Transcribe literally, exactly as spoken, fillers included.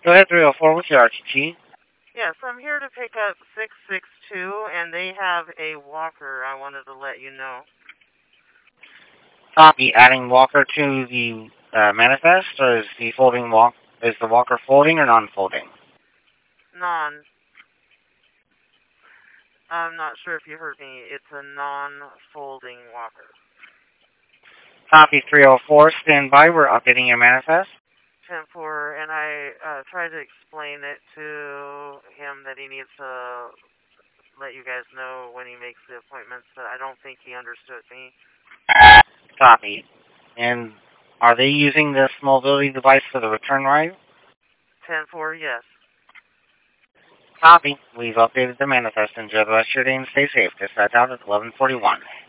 Go ahead, three oh four, what's your R T T? Yes, I'm here to pick up six six two, and they have a walker I wanted to let you know. Copy. Adding walker to the uh, manifest, or is the folding walk is the walker folding or non-folding? Non. I'm not sure if you heard me. It's a non-folding walker. Copy. three oh four, stand by. We're updating your manifest. ten four, and I uh, tried to explain it to him that he needs to let you guys know when he makes the appointments, but I don't think he understood me. Copy. And are they using this mobility device for the return ride? ten four, yes. Copy. We've updated the manifest. Enjoy the rest of your day and stay safe. Dispatch out at eleven forty-one.